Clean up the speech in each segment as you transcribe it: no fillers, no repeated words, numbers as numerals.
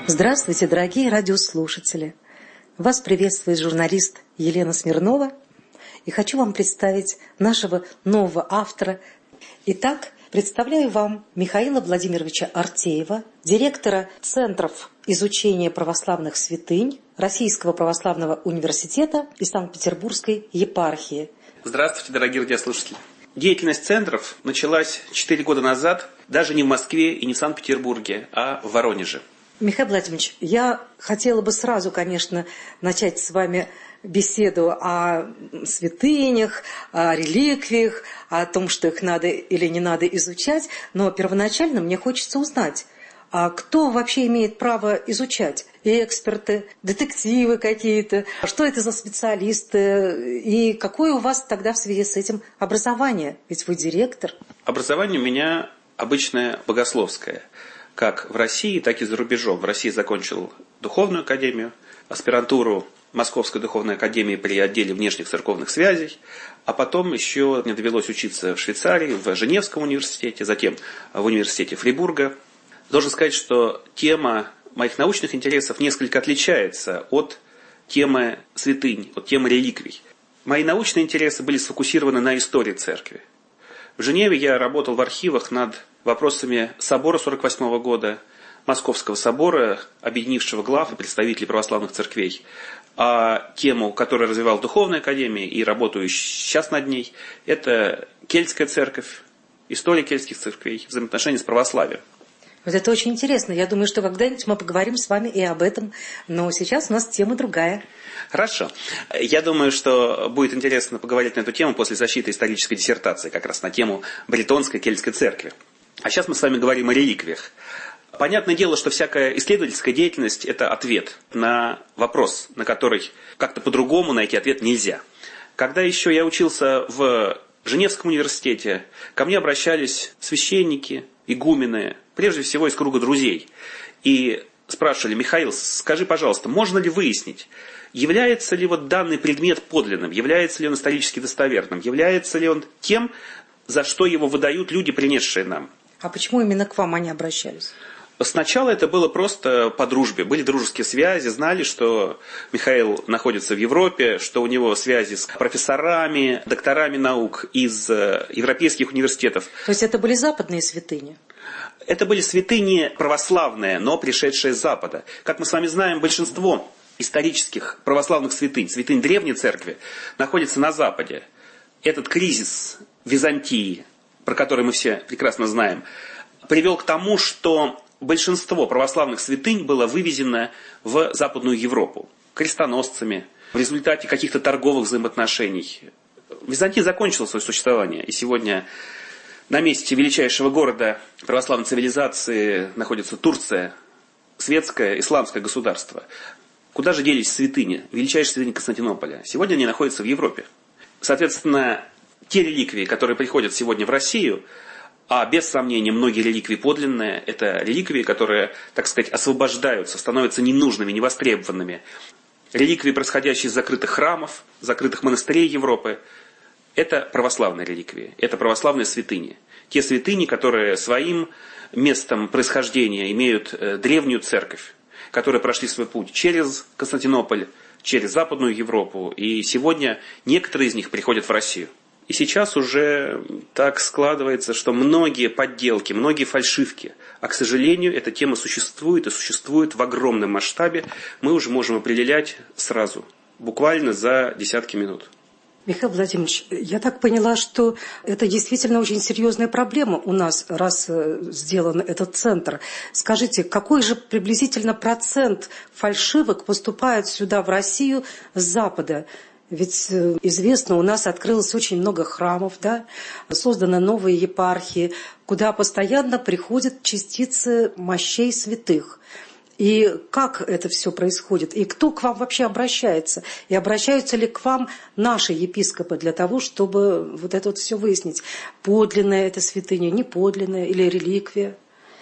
Здравствуйте, дорогие радиослушатели! Вас приветствует журналист Елена Смирнова, и хочу вам представить нашего нового автора. Итак, представляю вам Михаила Владимировича Артеева, директора Центров изучения православных святынь Российского православного университета и Санкт-Петербургской епархии. Здравствуйте, дорогие радиослушатели! Деятельность центров началась 4 года назад даже не в Москве и не в Санкт-Петербурге, а в Воронеже. Михаил Владимирович, я хотела бы сразу, конечно, начать с вами беседу о святынях, о реликвиях, о том, что их надо или не надо изучать, но первоначально мне хочется узнать, а кто вообще имеет право изучать? Эксперты, детективы какие-то? Что это за специалисты? И какое у вас тогда в связи с этим образование? Ведь вы директор. Образование у меня обычное богословское. Как в России, так и за рубежом. В России закончил духовную академию, аспирантуру Московской духовной академии при отделе внешних церковных связей, а потом еще мне довелось учиться в Швейцарии, в Женевском университете, затем в университете Фрибурга. Должен сказать, что тема моих научных интересов несколько отличается от темы святынь, от темы реликвий. Мои научные интересы были сфокусированы на истории церкви. В Женеве я работал в архивах над вопросами собора 1948 года, Московского собора, объединившего глав и представителей православных церквей. А тему, которую развивал в Духовной академии и работаю сейчас над ней, это кельтская церковь, история кельтских церквей, взаимоотношения с православием. Вот это очень интересно. Я думаю, что когда-нибудь мы поговорим с вами и об этом. Но сейчас у нас тема другая. Хорошо. Я думаю, что будет интересно поговорить на эту тему после защиты исторической диссертации, как раз на тему Бретонской кельтской церкви. А сейчас мы с вами говорим о реликвиях. Понятное дело, что всякая исследовательская деятельность – это ответ на вопрос, на который как-то по-другому найти ответ нельзя. Когда еще я учился в Женевском университете, ко мне обращались священники, игумены, прежде всего из круга друзей, и спрашивали: Михаил, скажи, пожалуйста, можно ли выяснить, является ли вот данный предмет подлинным, является ли он исторически достоверным, является ли он тем, за что его выдают люди, принесшие нам. А почему именно к вам они обращались? Сначала это было просто по дружбе. Были дружеские связи, знали, что Михаил находится в Европе, что у него связи с профессорами, докторами наук из европейских университетов. То есть это были западные святыни? Это были святыни православные, но пришедшие с Запада. Как мы с вами знаем, большинство исторических православных святынь, святынь Древней Церкви, находится на Западе. Этот кризис Византии, про который мы все прекрасно знаем, привел к тому, что большинство православных святынь было вывезено в Западную Европу крестоносцами в результате каких-то торговых взаимоотношений. Византия закончила свое существование, и сегодня на месте величайшего города православной цивилизации находится Турция, светское исламское государство. Куда же делись святыни, величайшие святыни Константинополя? Сегодня они находятся в Европе. Соответственно, те реликвии, которые приходят сегодня в Россию, а без сомнения многие реликвии подлинные, это реликвии, которые, так сказать, освобождаются, становятся ненужными, невостребованными. Реликвии, происходящие из закрытых храмов, закрытых монастырей Европы, это православные реликвии, это православные святыни. Те святыни, которые своим местом происхождения имеют древнюю церковь, которые прошли свой путь через Константинополь, через Западную Европу, и сегодня некоторые из них приходят в Россию. И сейчас уже так складывается, что многие подделки, многие фальшивки, а, к сожалению, эта тема существует и существует в огромном масштабе, мы уже можем определять сразу, буквально за десятки минут. Михаил Владимирович, я так поняла, что это действительно очень серьезная проблема у нас, раз сделан этот центр. Скажите, какой же приблизительно процент фальшивок поступает сюда, в Россию, с Запада? Ведь известно, у нас открылось очень много храмов, да? Созданы новые епархии, куда постоянно приходят частицы мощей святых. И как это все происходит? И кто к вам вообще обращается? И обращаются ли к вам наши епископы для того, чтобы вот это вот все выяснить? Подлинная это святыня, не подлинная или реликвия?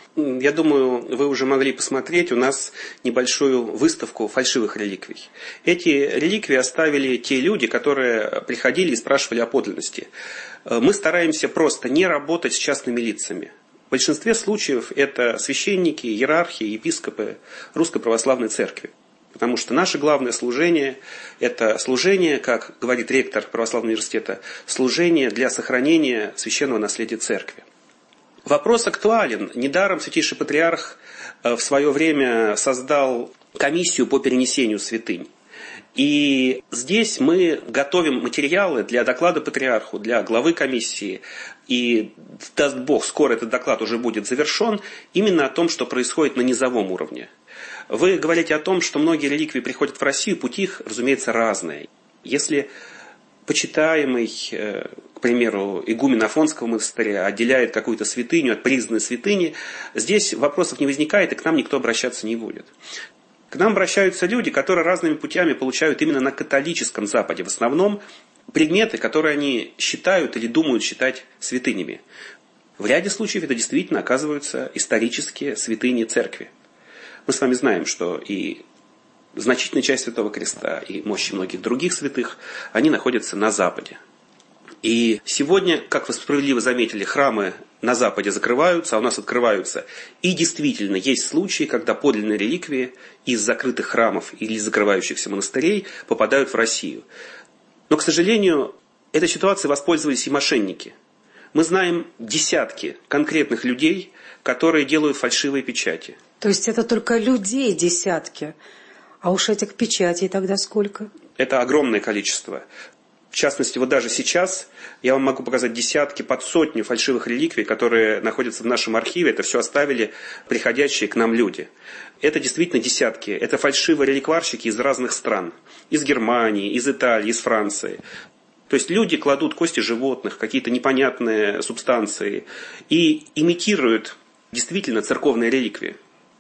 Я думаю, вы уже могли посмотреть у нас небольшую выставку фальшивых реликвий. Эти реликвии оставили те люди, которые приходили и спрашивали о подлинности. Мы стараемся просто не работать с частными лицами. большинстве случаев это священники, иерархи, епископы Русской Православной Церкви. Потому что наше главное служение – это служение, как говорит ректор Православного университета, служение для сохранения священного наследия Церкви. Вопрос актуален. Недаром Святейший Патриарх в свое время создал комиссию по перенесению святынь. И здесь мы готовим материалы для доклада Патриарху, для главы комиссии. И, даст Бог, скоро этот доклад уже будет завершен, именно о том, что происходит на низовом уровне. Вы говорите о том, что многие реликвии приходят в Россию, пути их, разумеется, разные. Если почитаемый, к примеру, игумен Афонского монастыря отделяет какую-то святыню от признанной святыни, здесь вопросов не возникает, и к нам никто обращаться не будет. К нам обращаются люди, которые разными путями получают именно на католическом Западе в основном предметы, которые они считают или думают считать святынями. В ряде случаев это действительно оказываются исторические святыни Церкви. Мы с вами знаем, что и значительная часть Святого Креста, и мощи многих других святых, они находятся на Западе. И сегодня, как вы справедливо заметили, храмы на Западе закрываются, а у нас открываются. И действительно, есть случаи, когда подлинные реликвии из закрытых храмов или из закрывающихся монастырей попадают в Россию. Но, к сожалению, этой ситуацией воспользовались и мошенники. Мы знаем десятки конкретных людей, которые делают фальшивые печати. То есть это только людей десятки, а уж этих печатей тогда сколько? Это огромное количество. В частности, вот даже сейчас я вам могу показать десятки, под сотню фальшивых реликвий, которые находятся в нашем архиве. Это все оставили приходящие к нам люди. Это действительно десятки. Это фальшивые реликварщики из разных стран. Из Германии, из Италии, из Франции. То есть люди кладут кости животных, какие-то непонятные субстанции и имитируют действительно церковные реликвии.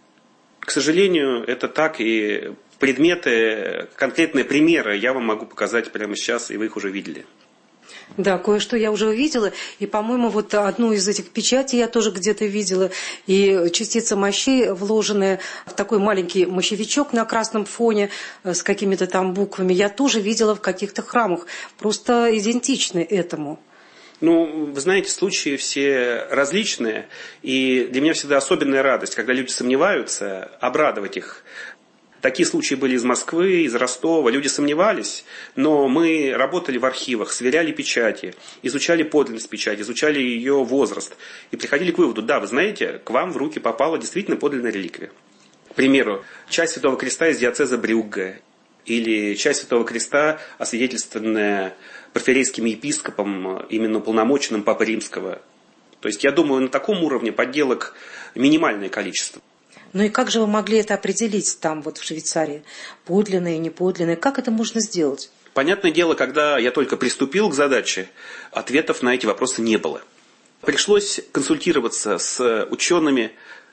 К сожалению, это так, и предметы, конкретные примеры я вам могу показать прямо сейчас, и вы их уже видели. Да, кое-что я уже увидела, и, по-моему, вот одну из этих печатей я тоже где-то видела, и частица мощей, вложенная в такой маленький мощевичок на красном фоне с какими-то там буквами, я тоже видела в каких-то храмах, просто идентичны этому. Ну, вы знаете, случаи все различные, и для меня всегда особенная радость, когда люди сомневаются, обрадовать их. Такие случаи были из Москвы, из Ростова. Люди сомневались, но мы работали в архивах, сверяли печати, изучали подлинность печати, изучали ее возраст и приходили к выводу: да, вы знаете, к вам в руки попала действительно подлинная реликвия. К примеру, часть Святого Креста из диоцеза Брюгге или часть Святого Креста, освидетельствованная порфирейским епископом, именно уполномоченным Папы Римского. То есть, я думаю, на таком уровне подделок минимальное количество. Ну и как же вы могли это определить там, вот в Швейцарии? Подлинное, неподлинное? Как это можно сделать? Понятное дело, когда я только приступил к задаче, ответов на эти вопросы не было. Пришлось консультироваться с учеными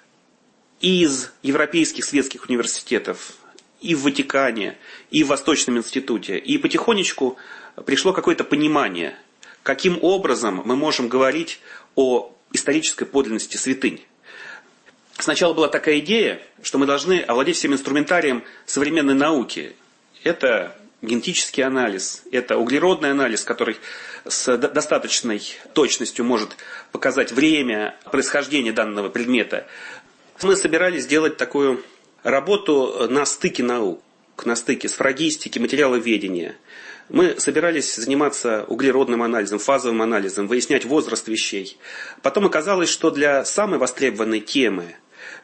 из европейских светских университетов, и в Ватикане, и в Восточном институте. И потихонечку пришло какое-то понимание, каким образом мы можем говорить о исторической подлинности святынь. Сначала была такая идея, что мы должны овладеть всем инструментарием современной науки. Это генетический анализ, это углеродный анализ, который с достаточной точностью может показать время происхождения данного предмета. Мы собирались сделать такую работу на стыке наук, на стыке сфрагистики, материаловедения. Мы собирались заниматься углеродным анализом, фазовым анализом, выяснять возраст вещей. Потом оказалось, что для самой востребованной темы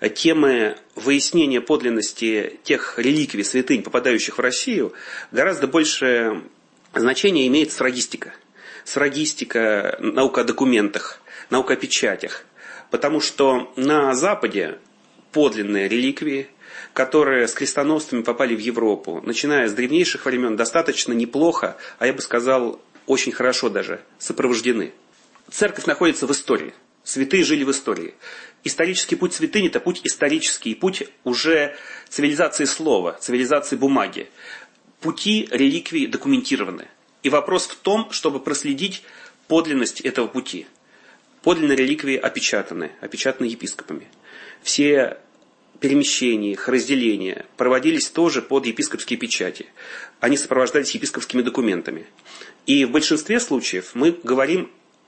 выяснения подлинности тех реликвий, святынь, попадающих в Россию, гораздо большее значение имеет сфрагистика. Сфрагистика, наука о документах, наука о печатях. Потому что на Западе подлинные реликвии, которые с крестоносцами попали в Европу, начиная с древнейших времен, достаточно неплохо, а я бы сказал, очень хорошо даже, сопровождены. Церковь находится в истории. Святые жили в истории. Исторический путь святыни – это путь исторический, путь уже цивилизации слова, цивилизации бумаги. Пути реликвий документированы. И вопрос в том, чтобы проследить подлинность этого пути. Подлинные реликвии опечатаны епископами. Все перемещения, их разделения проводились тоже под епископские печати. Они сопровождались епископскими документами. И в большинстве случаев мы говорим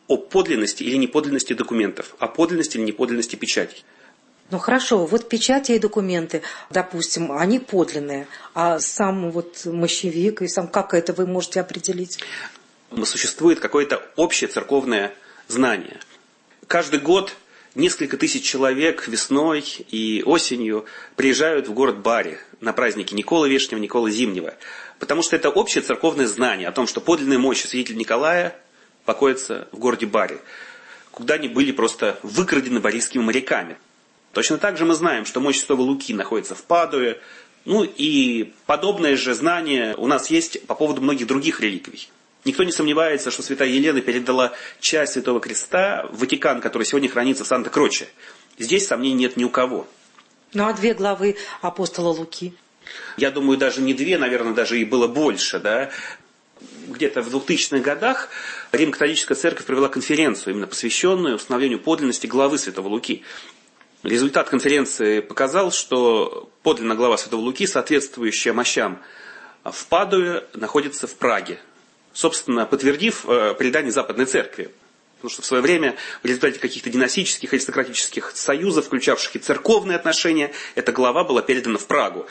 о подлинности или неподлинности документов, о подлинности или неподлинности печатей. Ну хорошо, вот печати и документы, допустим, они подлинные, а сам вот мощевик и сам, как это вы можете определить? Существует какое-то общее церковное знание. Каждый год несколько тысяч человек весной и осенью приезжают в город Бари на праздники Николы Вешнего, Николы Зимнего, потому что это общее церковное знание о том, что подлинная мощь святителя Николая покоится в городе Бари, куда они были просто выкрадены барийскими моряками. Точно так же мы знаем, что мощь святого Луки находится в Падуе. Ну и подобное же знание у нас есть по поводу многих других реликвий. Никто не сомневается, что святая Елена передала часть Святого Креста в Ватикан, который сегодня хранится в Санта-Кроче. Здесь сомнений нет ни у кого. Ну а 2 главы апостола Луки? Я думаю, даже не 2, наверное, даже и было больше. Да? Где-то в 2000-х годах Римо-католическая церковь провела конференцию, именно посвященную установлению подлинности главы Святого Луки. Результат конференции показал, что подлинная глава Святого Луки, соответствующая мощам в Падуе, находится в Праге. Собственно, подтвердив предание Западной Церкви. Потому что в свое время в результате каких-то династических, аристократических союзов, включавших и церковные отношения, эта глава была передана в Прагу.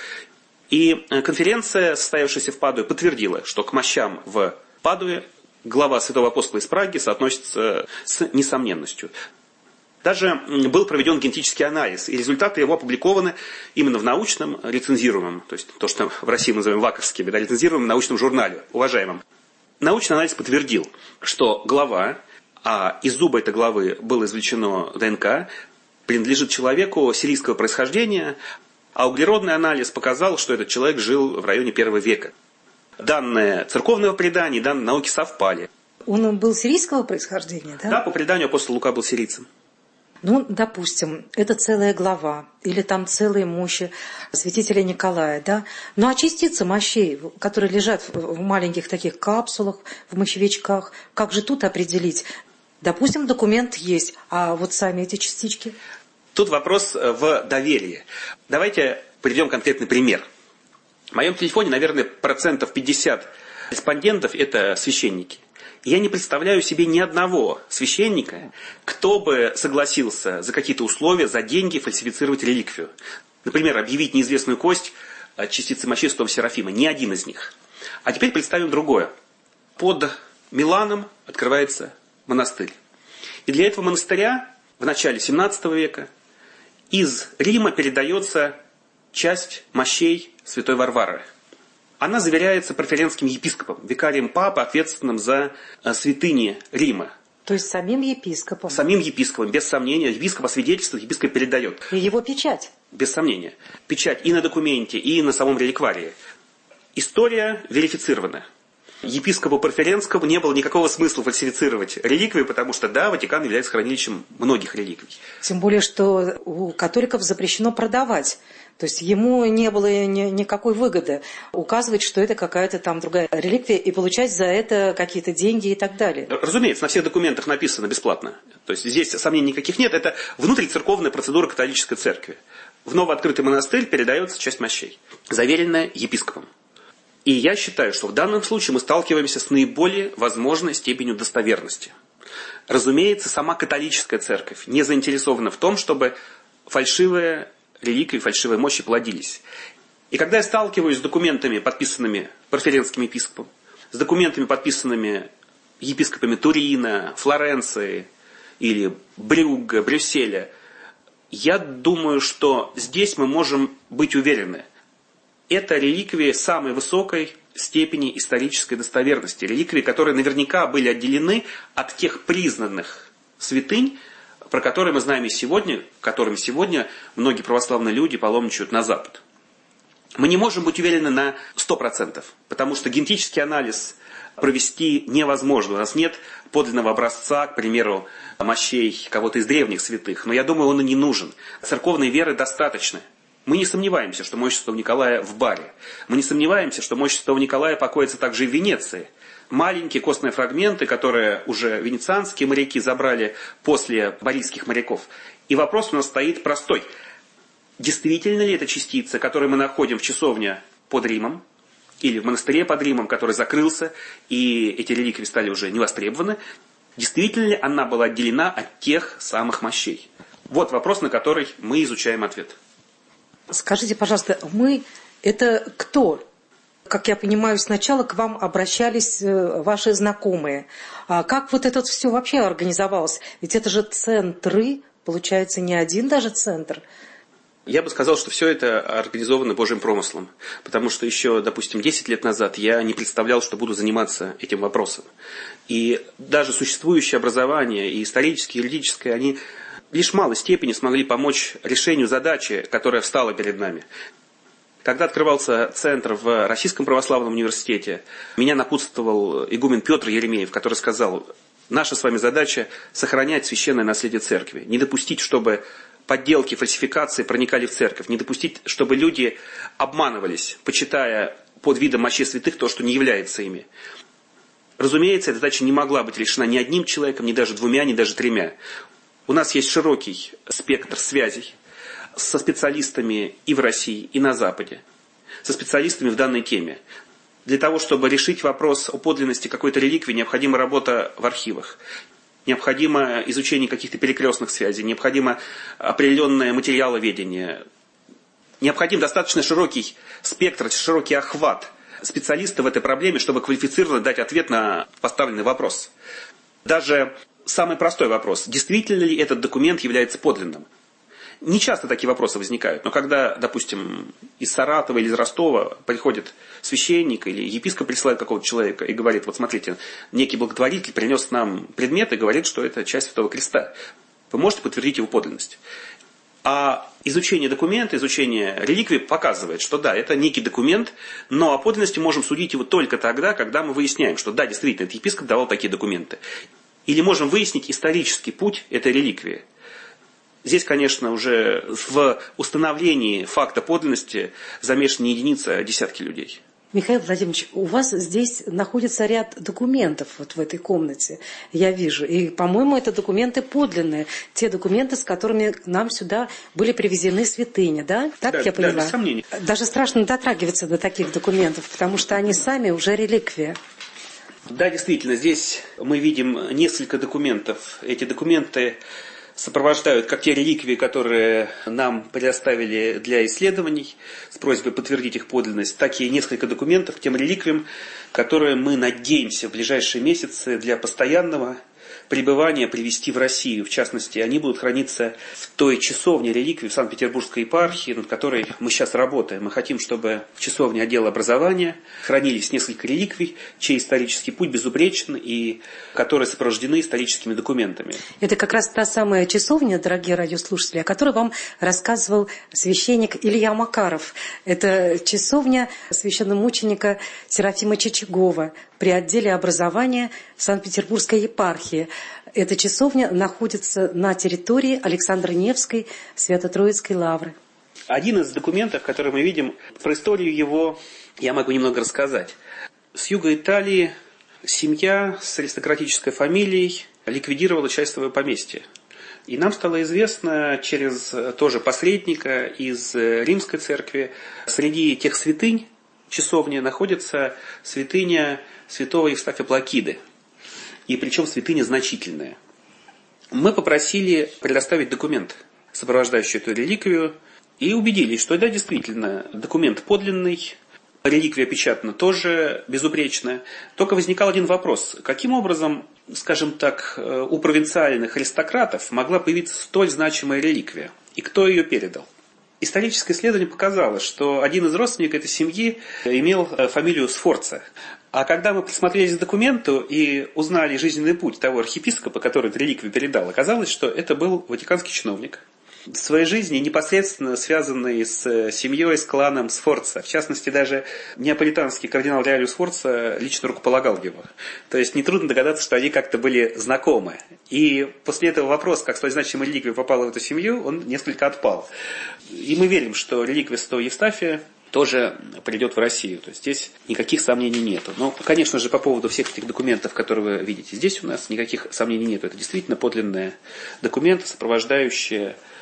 И конференция, состоявшаяся в Падуе, подтвердила, что к мощам в Падуе глава Святого Апостола из Праги соотносится с несомненностью. Даже был проведен генетический анализ, и результаты его опубликованы именно в научном рецензируемом, то есть то, что в России мы называем ваковскими, да, рецензируемом научном журнале, уважаемом. Научный анализ подтвердил, что глава, а из зуба этой главы было извлечено ДНК, принадлежит человеку сирийского происхождения, а углеродный анализ показал, что этот человек жил в районе 1 века. Данные церковного предания и данные науки совпали. Он был сирийского происхождения, да? Да, по преданию апостол Лука был сирийцем. Ну, допустим, это целая глава, или там целые мощи святителя Николая, да? Ну, а частицы мощей, которые лежат в маленьких таких капсулах, в мощевичках, как же тут определить? Допустим, документ есть, а вот сами эти частички? Тут вопрос в доверии. Давайте приведем конкретный пример. В моем телефоне, наверное, 50% респондентов – это священники. Я не представляю себе ни одного священника, кто бы согласился за какие-то условия, за деньги фальсифицировать реликвию. Например, объявить неизвестную кость частицы мощей святого Серафима. Ни один из них. А теперь представим другое. Под Миланом открывается монастырь. И для этого монастыря в начале 17 века из Рима передается часть мощей святой Варвары. Она заверяется преференским епископом, викарием папы, ответственным за святыни Рима. То есть самим епископом? Самим епископом, без сомнения. Епископ освидетельствует, епископ передает. И его печать? Без сомнения. Печать и на документе, и на самом реликварии. История верифицирована. Епископу Порфиренскому не было никакого смысла фальсифицировать реликвии, потому что, да, Ватикан является хранилищем многих реликвий. Тем более, что у католиков запрещено продавать. То есть ему не было никакой выгоды указывать, что это какая-то там другая реликвия, и получать за это какие-то деньги и так далее. Разумеется, на всех документах написано бесплатно. То есть здесь сомнений никаких нет. Это внутрицерковная процедура католической церкви. В новооткрытый монастырь передается часть мощей, заверенная епископом. И я считаю, что в данном случае мы сталкиваемся с наиболее возможной степенью достоверности. Разумеется, сама католическая церковь не заинтересована в том, чтобы фальшивые реликвии, фальшивые мощи плодились. И когда я сталкиваюсь с документами, подписанными Порфиренским епископом, с документами, подписанными епископами Турина, Флоренции или Брюгге, Брюсселя, я думаю, что здесь мы можем быть уверены. Это реликвии самой высокой степени исторической достоверности. Реликвии, которые наверняка были отделены от тех признанных святынь, про которые мы знаем и сегодня, которыми сегодня многие православные люди паломничают на Запад. Мы не можем быть уверены на 100%, потому что генетический анализ провести невозможно. У нас нет подлинного образца, к примеру, мощей кого-то из древних святых, но я думаю, он и не нужен. Церковной веры достаточно. Мы не сомневаемся, что мощь святого Николая в Баре. Мы не сомневаемся, что мощь святого Николая покоится также и в Венеции. Маленькие костные фрагменты, которые уже венецианские моряки забрали после барийских моряков. И вопрос у нас стоит простой. Действительно ли это частица, которую мы находим в часовне под Римом, или в монастыре под Римом, который закрылся, и эти реликвии стали уже невостребованы? Действительно ли она была отделена от тех самых мощей? Вот вопрос, на который мы изучаем ответ. Скажите, пожалуйста, мы это кто? Как я понимаю, сначала к вам обращались ваши знакомые. А как вот это все вообще организовалось? Ведь это же центры, получается, не один даже центр. Я бы сказал, что все это организовано Божьим промыслом. Потому что еще, допустим, 10 лет назад я не представлял, что буду заниматься этим вопросом. И даже существующее образование, и историческое, и юридическое, они лишь в малой степени смогли помочь решению задачи, которая встала перед нами. Когда открывался центр в Российском православном университете, меня напутствовал игумен Петр Еремеев, который сказал: наша с вами задача сохранять священное наследие церкви, не допустить, чтобы подделки, фальсификации проникали в церковь, не допустить, чтобы люди обманывались, почитая под видом мощей святых то, что не является ими. Разумеется, эта задача не могла быть решена ни одним человеком, ни даже двумя, ни даже тремя. У нас есть широкий спектр связей со специалистами и в России, и на Западе, со специалистами в данной теме. Для того, чтобы решить вопрос о подлинности какой-то реликвии, необходима работа в архивах, необходимо изучение каких-то перекрестных связей, необходимо определенное материаловедение, необходим достаточно широкий спектр, широкий охват специалистов в этой проблеме, чтобы квалифицированно дать ответ на поставленный вопрос. Даже самый простой вопрос: действительно ли этот документ является подлинным? Не часто такие вопросы возникают, но когда, допустим, из Саратова или из Ростова приходит священник или епископ присылает какого-то человека и говорит: вот смотрите, некий благотворитель принес нам предмет и говорит, что это часть Святого Креста. Вы можете подтвердить его подлинность? А изучение документа, изучение реликвии показывает, что да, это некий документ, но о подлинности можем судить его только тогда, когда мы выясняем, что да, действительно, этот епископ давал такие документы. Или можем выяснить исторический путь этой реликвии. Здесь, конечно, уже в установлении факта подлинности замешаны не единицы, а десятки людей. Михаил Владимирович, у вас здесь находится ряд документов вот в этой комнате, я вижу. И, по-моему, это документы подлинные. Те документы, с которыми к нам сюда были привезены святыни, да? Так да, я поняла? Да, без сомнений. Даже страшно дотрагиваться до таких документов, потому что они сами уже реликвия. Да, действительно, здесь мы видим несколько документов. Эти документы сопровождают как те реликвии, которые нам предоставили для исследований, с просьбой подтвердить их подлинность, так и несколько документов к тем реликвиям, которые мы надеемся в ближайшие месяцы для постоянного пребывания привезти в Россию. В частности, они будут храниться в той часовне реликвий в Санкт-Петербургской епархии, над которой мы сейчас работаем. Мы хотим, чтобы в часовне отдела образования хранились несколько реликвий, чей исторический путь безупречен и которые сопровождены историческими документами. Это как раз та самая часовня, дорогие радиослушатели, о которой вам рассказывал священник Илья Макаров. Это часовня священномученика Серафима Чичагова при отделе образования Санкт-Петербургской епархии. Эта часовня находится на территории Александра Невской Свято-Троицкой лавры. Один из документов, который мы видим, про историю его я могу немного рассказать. С юга Италии семья с аристократической фамилией ликвидировала часть своего поместья. И нам стало известно через тоже посредника из Римской церкви, среди тех святынь часовни находится святыня святого Евстафия Плакиды. И причем святыня значительная. Мы попросили предоставить документ, сопровождающий эту реликвию, и убедились, что да, действительно, документ подлинный, реликвия печатана тоже безупречная. Только возникал один вопрос. Каким образом, скажем так, у провинциальных аристократов могла появиться столь значимая реликвия? И кто ее передал? Историческое исследование показало, что один из родственников этой семьи имел фамилию Сфорца. А когда мы присмотрелись к документу и узнали жизненный путь того архиепископа, который эту реликвию передал, оказалось, что это был ватиканский чиновник, в своей жизни непосредственно связанный с семьей, с кланом Сфорца. В частности, даже неаполитанский кардинал Реалиус Сфорца лично рукополагал его. То есть нетрудно догадаться, что они как-то были знакомы. И после этого вопрос, как столь значимая реликвия попала в эту семью, он несколько отпал. И мы верим, что реликвия святого Евстафия тоже придет в Россию. То есть здесь никаких сомнений нету. Но, конечно же, по поводу всех этих документов, которые вы видите здесь у нас, никаких сомнений нету. Это действительно подлинные документы, сопровождающие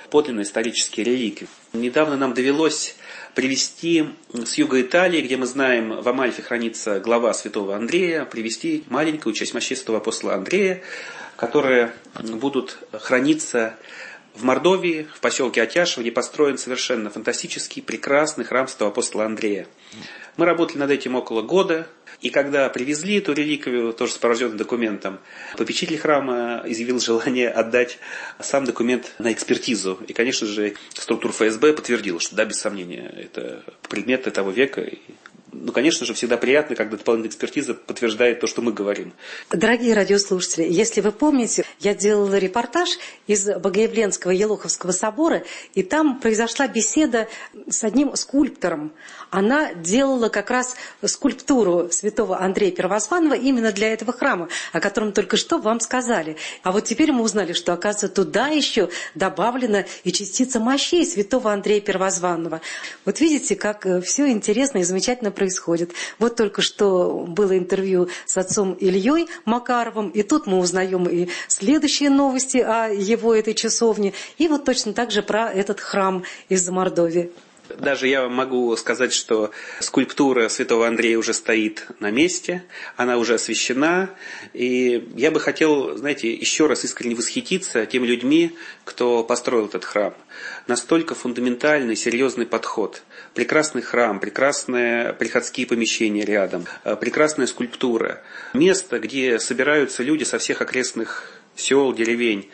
подлинные исторические реликвии. Недавно нам довелось привезти с юга Италии, где мы знаем, в Амальфи хранится глава святого Андрея, привезти маленькую часть мощей святого апостола Андрея, которые будут храниться в Мордовии, в поселке Атяшево, где построен совершенно фантастический, прекрасный храм святого апостола Андрея. Мы работали над этим около года, и когда привезли эту реликвию, тоже с сопровожденным документом, попечитель храма изъявил желание отдать сам документ на экспертизу. И, конечно же, структура ФСБ подтвердила, что да, без сомнения, это предметы того века. Ну, конечно же, всегда приятно, когда дополнительная экспертиза подтверждает то, что мы говорим. Дорогие радиослушатели, если вы помните, я делала репортаж из Богоявленского Елоховского собора, и там произошла беседа с одним скульптором. Она делала как раз скульптуру святого Андрея Первозванного именно для этого храма, о котором только что вам сказали. А вот теперь мы узнали, что, оказывается, туда еще добавлена и частица мощей святого Андрея Первозванного. Вот видите, как все интересно и замечательно происходит. Вот только что было интервью с отцом Ильей Макаровым, и тут мы узнаем и следующие новости о его этой часовне, и вот точно так же про этот храм из Мордовии. Даже я могу сказать, что скульптура святого Андрея уже стоит на месте, она уже освящена, и я бы хотел, знаете, еще раз искренне восхититься теми людьми, кто построил этот храм. Настолько фундаментальный, серьезный подход. Прекрасный храм, прекрасные приходские помещения рядом, прекрасная скульптура. Место, где собираются люди со всех окрестных сел, деревень.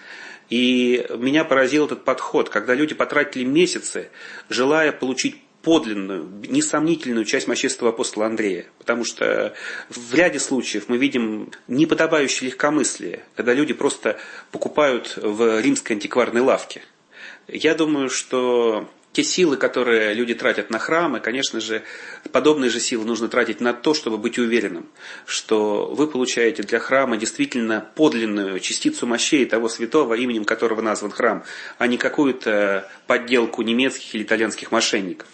И меня поразил этот подход, когда люди потратили месяцы, желая получить подлинную, несомнительную часть мощей святого апостола Андрея. Потому что в ряде случаев мы видим неподобающее легкомыслие, когда люди просто покупают в римской антикварной лавке. Я думаю, что те силы, которые люди тратят на храмы, конечно же, подобные же силы нужно тратить на то, чтобы быть уверенным, что вы получаете для храма действительно подлинную частицу мощей того святого, именем которого назван храм, а не какую-то подделку немецких или итальянских мошенников.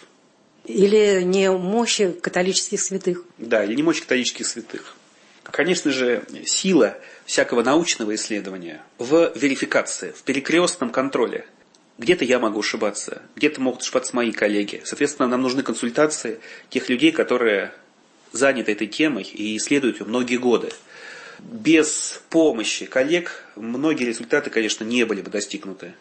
Или не мощи католических святых. Да, или не мощи католических святых. Конечно же, сила всякого научного исследования в верификации, в перекрестном контроле. Где-то я могу ошибаться, где-то могут ошибаться мои коллеги. Соответственно, нам нужны консультации тех людей, которые заняты этой темой и исследуют ее многие годы. Без помощи коллег многие результаты, конечно, не были бы достигнуты.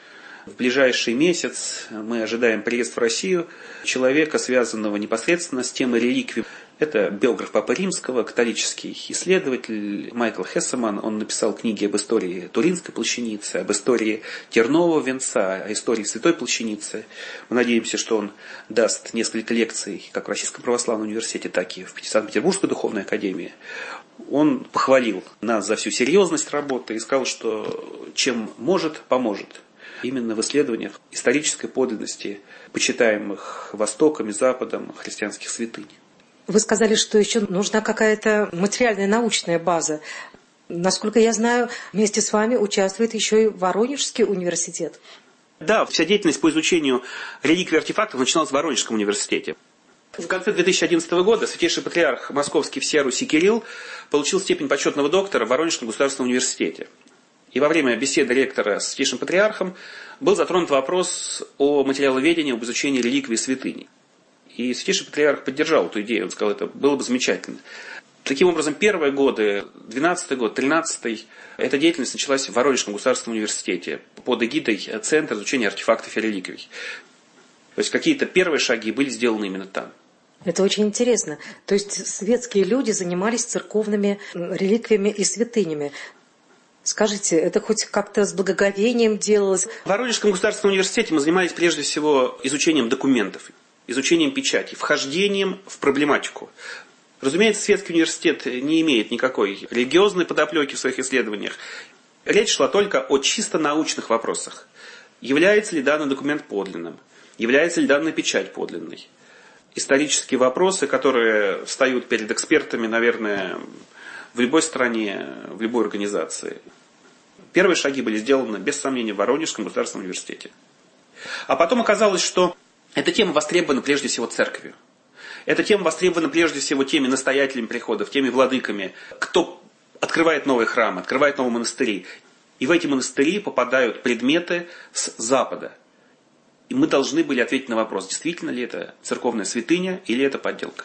В ближайший месяц мы ожидаем приезд в Россию человека, связанного непосредственно с темой реликвий. Это биограф Папы Римского, католический исследователь Майкл Хессеман. Он написал книги об истории Туринской плащаницы, об истории Тернового венца, о истории Святой плащаницы. Мы надеемся, что он даст несколько лекций как в Российском православном университете, так и в Санкт-Петербургской духовной академии. Он похвалил нас за всю серьезность работы и сказал, что чем может, поможет. Именно в исследованиях исторической подлинности почитаемых Востоком и Западом христианских святынь. Вы сказали, что еще нужна какая-то материальная научная база. Насколько я знаю, вместе с вами участвует еще и Воронежский университет. Да, вся деятельность по изучению реликвий и артефактов начиналась в Воронежском университете. В конце 2011 года святейший патриарх Московский всея Руси Кирилл получил степень почетного доктора в Воронежском государственном университете. И во время беседы ректора с святейшим патриархом был затронут вопрос о материаловедении, об изучении реликвий и святыней. И святейший патриарх поддержал эту идею, он сказал, это было бы замечательно. Таким образом, первые годы, 12-й год, 13-й, эта деятельность началась в Воронежском государственном университете под эгидой Центра изучения артефактов и реликвий. То есть какие-то первые шаги были сделаны именно там. Это очень интересно. То есть светские люди занимались церковными реликвиями и святынями. Скажите, это хоть как-то с благоговением делалось? В Воронежском государственном университете мы занимались прежде всего изучением документов, изучением печати, вхождением в проблематику. Разумеется, светский университет не имеет никакой религиозной подоплеки в своих исследованиях. Речь шла только о чисто научных вопросах. Является ли данный документ подлинным? Является ли данная печать подлинной? Исторические вопросы, которые встают перед экспертами, наверное, в любой стране, в любой организации. Первые шаги были сделаны, без сомнения, в Воронежском государственном университете. А потом оказалось, что эта тема востребована прежде всего церковью. Эта тема востребована прежде всего теми настоятелями приходов, теми владыками, кто открывает новые храмы, открывает новые монастыри. И в эти монастыри попадают предметы с Запада. И мы должны были ответить на вопрос, действительно ли это церковная святыня или это подделка.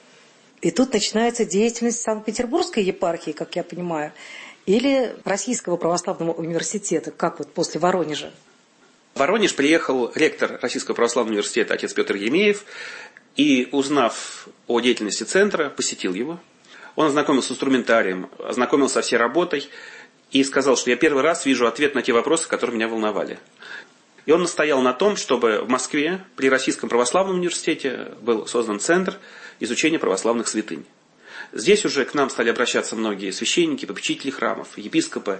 И тут начинается деятельность Санкт-Петербургской епархии, как я понимаю, или Российского православного университета, как вот после Воронежа. В Воронеж приехал ректор Российского православного университета отец Петр Еремеев и, узнав о деятельности центра, посетил его. Он ознакомился с инструментарием, ознакомился со всей работой и сказал, что я первый раз вижу ответ на те вопросы, которые меня волновали. И он настоял на том, чтобы в Москве при Российском православном университете был создан центр изучения православных святынь. Здесь уже к нам стали обращаться многие священники, попечители храмов, епископы.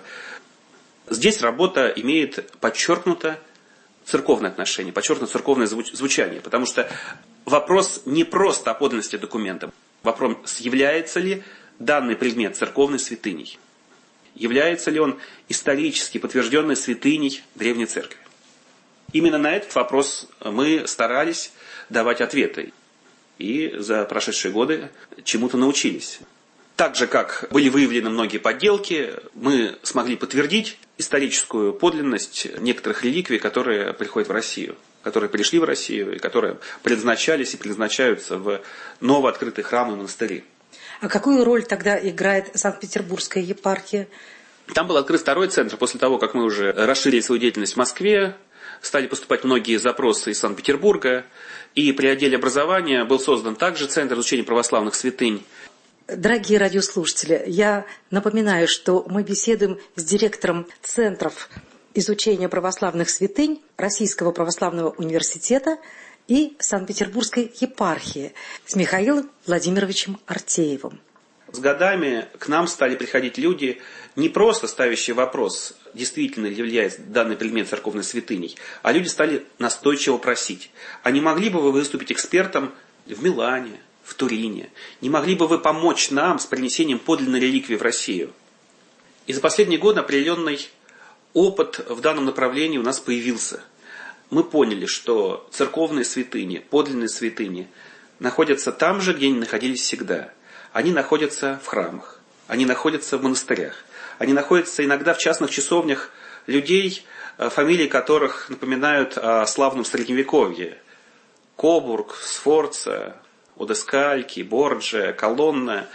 Здесь работа имеет подчеркнуто церковное отношение, подчеркнуто церковное звучание, потому что вопрос не просто о подлинности документа. Вопрос, является ли данный предмет церковной святыней, является ли он исторически подтвержденной святыней Древней Церкви. Именно на этот вопрос мы старались давать ответы. И за прошедшие годы чему-то научились. Так же, как были выявлены многие подделки, мы смогли подтвердить историческую подлинность некоторых реликвий, которые приходят в Россию, которые пришли в Россию и которые предназначались и предназначаются в новооткрытые храмы и монастыри. А какую роль тогда играет Санкт-Петербургская епархия? Там был открыт второй центр после того, как мы уже расширили свою деятельность в Москве. Стали поступать многие запросы из Санкт-Петербурга. И при отделе образования был создан также Центр изучения православных святынь. Дорогие радиослушатели, я напоминаю, что мы беседуем с директором Центров изучения православных святынь Российского православного университета и Санкт-Петербургской епархии с Михаилом Владимировичем Артеевым. С годами к нам стали приходить люди, не просто ставящие вопрос, действительно ли является данный предмет церковной святыней, а люди стали настойчиво просить, а не могли бы вы выступить экспертом в Милане, в Турине, не могли бы вы помочь нам с принесением подлинной реликвии в Россию? И за последние годы определенный опыт в данном направлении у нас появился. Мы поняли, что церковные святыни, подлинные святыни находятся там же, где они находились всегда. Они находятся в храмах, они находятся в монастырях, они находятся иногда в частных часовнях людей, фамилии которых напоминают о славном Средневековье. Кобург, Сфорца, Одескальки, Борджия, Колонна.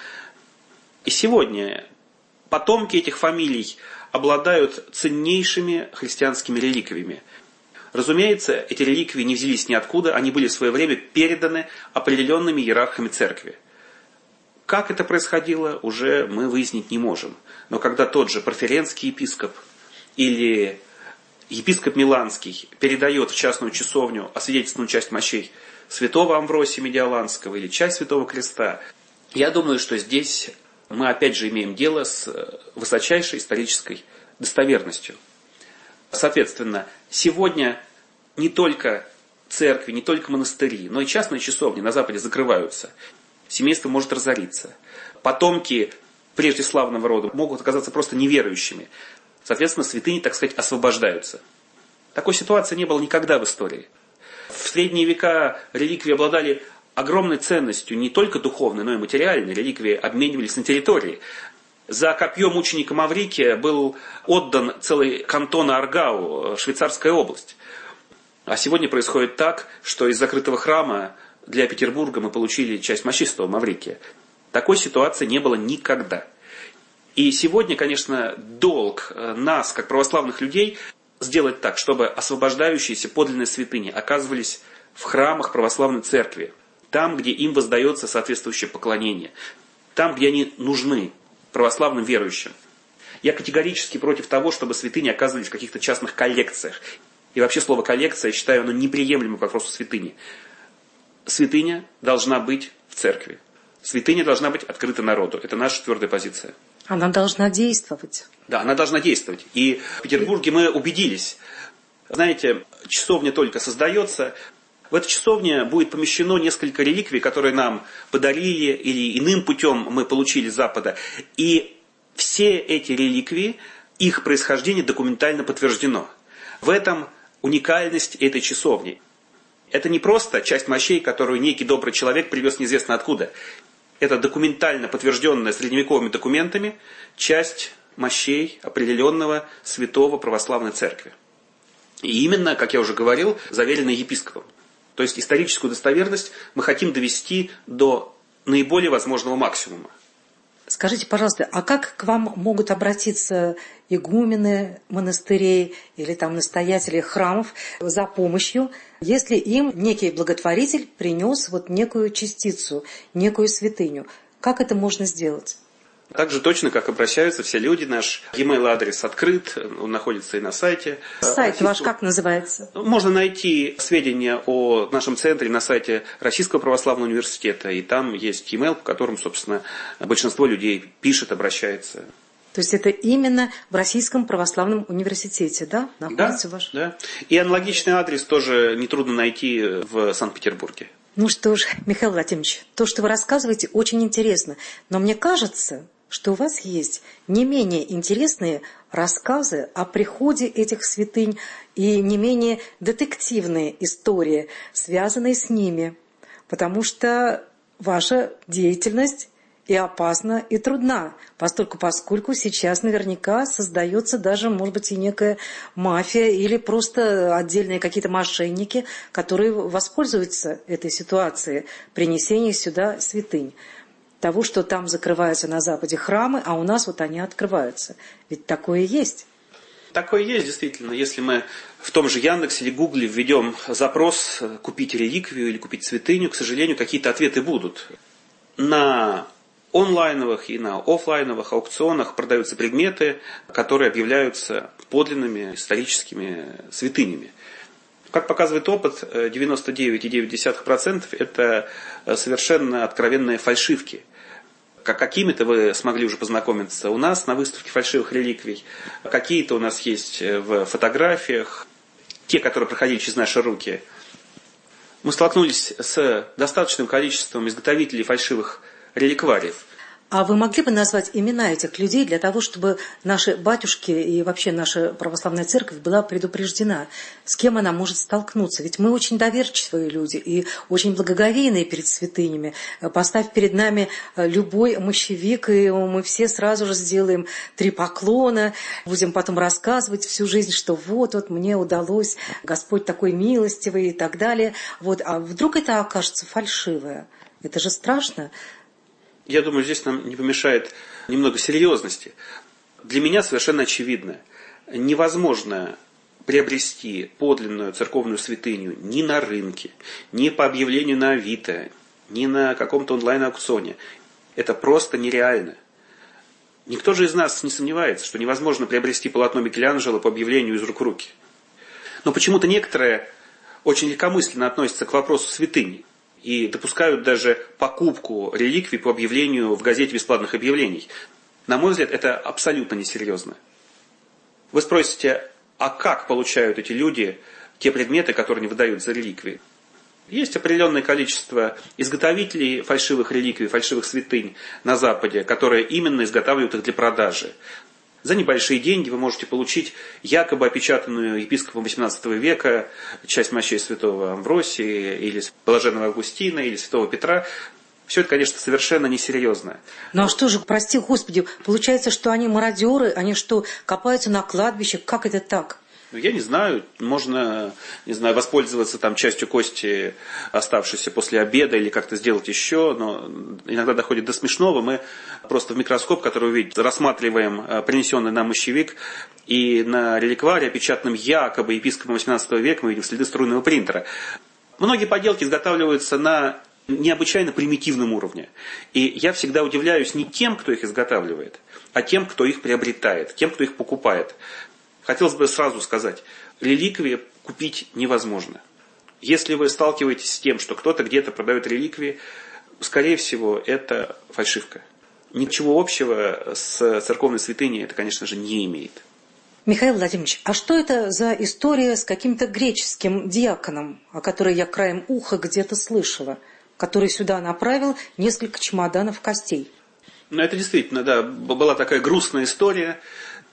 И сегодня потомки этих фамилий обладают ценнейшими христианскими реликвиями. Разумеется, эти реликвии не взялись ниоткуда, они были в свое время переданы определенными иерархами церкви. Как это происходило, уже мы выяснить не можем. Но когда тот же Порфиренский епископ или епископ Миланский передает в частную часовню освидетельственную часть мощей святого Амвросия Медиаланского или часть Святого Креста, я думаю, что здесь мы опять же имеем дело с высочайшей исторической достоверностью. Соответственно, сегодня не только церкви, не только монастыри, но и частные часовни на Западе закрываются. Семейство может разориться. Потомки прежде славного рода могут оказаться просто неверующими. Соответственно, святыни, так сказать, освобождаются. Такой ситуации не было никогда в истории. В средние века реликвии обладали огромной ценностью, не только духовной, но и материальной. Реликвии обменивались на территории. За копье мученика Маврикия был отдан целый кантон Аргау, швейцарская область. А сегодня происходит так, что из закрытого храма для Петербурга мы получили часть мощей святого Маврикия. Такой ситуации не было никогда. И сегодня, конечно, долг нас, как православных людей, сделать так, чтобы освобождающиеся подлинные святыни оказывались в храмах православной церкви, там, где им воздается соответствующее поклонение, там, где они нужны православным верующим. Я категорически против того, чтобы святыни оказывались в каких-то частных коллекциях. И вообще слово «коллекция», я считаю, оно неприемлемо к вопросу святыни. Святыня должна быть в церкви. Святыня должна быть открыта народу. Это наша твердая позиция. Она должна действовать. Да, она должна действовать. И в Петербурге мы убедились. Знаете, часовня только создается. В этой часовне будет помещено несколько реликвий, которые нам подарили или иным путем мы получили с Запада. И все эти реликвии, их происхождение документально подтверждено. В этом уникальность этой часовни. Это не просто часть мощей, которую некий добрый человек привез неизвестно откуда. Это документально подтвержденная средневековыми документами часть мощей определенного святого православной церкви. И именно, как я уже говорил, заверенный епископом. То есть историческую достоверность мы хотим довести до наиболее возможного максимума. Скажите, пожалуйста, а как к вам могут обратиться игумены монастырей или там настоятели храмов за помощью, если им некий благотворитель принес вот некую частицу, некую святыню? Как это можно сделать? Так же точно, как обращаются все люди. Наш e-mail адрес открыт, он находится и на сайте. Сайт ваш как называется? Можно найти сведения о нашем центре на сайте Российского православного университета, и там есть e-mail, по которому, собственно, большинство людей пишет, обращается. То есть это именно в Российском православном университете, да, находится ваш? Да. И аналогичный адрес тоже нетрудно найти в Санкт-Петербурге. Ну что ж, Михаил Владимирович, то, что вы рассказываете, очень интересно. Но мне кажется, что у вас есть не менее интересные рассказы о приходе этих святынь и не менее детективные истории, связанные с ними. Потому что ваша деятельность и опасна, и трудна, поскольку сейчас наверняка создается даже, может быть, и некая мафия или просто отдельные какие-то мошенники, которые воспользуются этой ситуацией принесения сюда святынь. Того, что там закрываются на Западе храмы, а у нас вот они открываются. Ведь такое есть. Такое есть, действительно. Если мы в том же Яндексе или Гугле введем запрос «купить реликвию» или «купить святыню», к сожалению, какие-то ответы будут. На онлайновых и на офлайновых аукционах продаются предметы, которые объявляются подлинными историческими святынями. Как показывает опыт, 99,9% это совершенно откровенные фальшивки. Какими-то вы смогли уже познакомиться у нас на выставке фальшивых реликвий, какие-то у нас есть в фотографиях, те, которые проходили через наши руки. Мы столкнулись с достаточным количеством изготовителей фальшивых реликвариев. А вы могли бы назвать имена этих людей для того, чтобы наши батюшки и вообще наша православная церковь была предупреждена, с кем она может столкнуться? Ведь мы очень доверчивые люди и очень благоговейные перед святынями. Поставь перед нами любой мощевик, и мы все сразу же сделаем 3 поклона, будем потом рассказывать всю жизнь, что вот мне удалось, Господь такой милостивый и так далее. Вот. А вдруг это окажется фальшивое? Это же страшно. Я думаю, здесь нам не помешает немного серьезности. Для меня совершенно очевидно, невозможно приобрести подлинную церковную святыню ни на рынке, ни по объявлению на Авито, ни на каком-то онлайн-аукционе. Это просто нереально. Никто же из нас не сомневается, что невозможно приобрести полотно Микеланджело по объявлению из рук в руки. Но почему-то некоторые очень легкомысленно относятся к вопросу святыни и допускают даже покупку реликвий по объявлению в газете бесплатных объявлений. На мой взгляд, это абсолютно несерьезно. Вы спросите, а как получают эти люди те предметы, которые они выдают за реликвии? Есть определенное количество изготовителей фальшивых реликвий, фальшивых святынь на Западе, которые именно изготавливают их для продажи. За небольшие деньги вы можете получить якобы опечатанную епископом XVIII века часть мощей святого Амвросия, или блаженного Августина, или святого Петра. Все это, конечно, совершенно несерьезно. Ну а что же, прости Господи, получается, что они мародеры, они что, копаются на кладбищах? Как это так? Я не знаю, можно, воспользоваться там частью кости, оставшейся после обеда, или как-то сделать еще, но иногда доходит до смешного. Мы просто в микроскоп, который вы видите, рассматриваем принесенный нам мощевик, и на реликварии, опечатанном якобы епископом XVIII века, мы видим следы струйного принтера. Многие поделки изготавливаются на необычайно примитивном уровне. И я всегда удивляюсь не тем, кто их изготавливает, а тем, кто их приобретает, тем, кто их покупает. Хотелось бы сразу сказать, реликвии купить невозможно. Если вы сталкиваетесь с тем, что кто-то где-то продает реликвии, скорее всего, это фальшивка. Ничего общего с церковной святыней это, конечно же, не имеет. Михаил Владимирович, а что это за история с каким-то греческим диаконом, о которой я краем уха где-то слышала, который сюда направил несколько чемоданов костей? Ну, это действительно, да, была такая грустная история.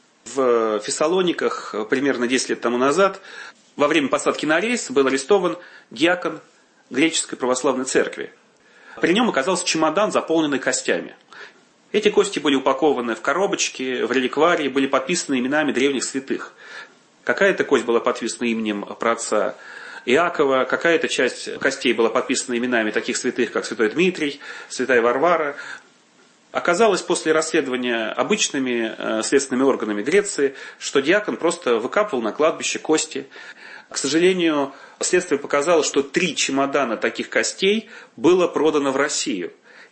В Фессалониках примерно 10 лет тому назад во время посадки на рейс был арестован диакон греческой православной церкви. При нем оказался чемодан, заполненный костями. Эти кости были упакованы в коробочки, в реликварии, были подписаны именами древних святых. Какая-то кость была подписана именем праотца Иакова, какая-то часть костей была подписана именами таких святых, как святой Дмитрий, святая Варвара. Оказалось после расследования обычными следственными органами Греции, что диакон просто выкапывал на кладбище кости. К сожалению, следствие показало, что 3 чемодана таких костей было продано в Россию.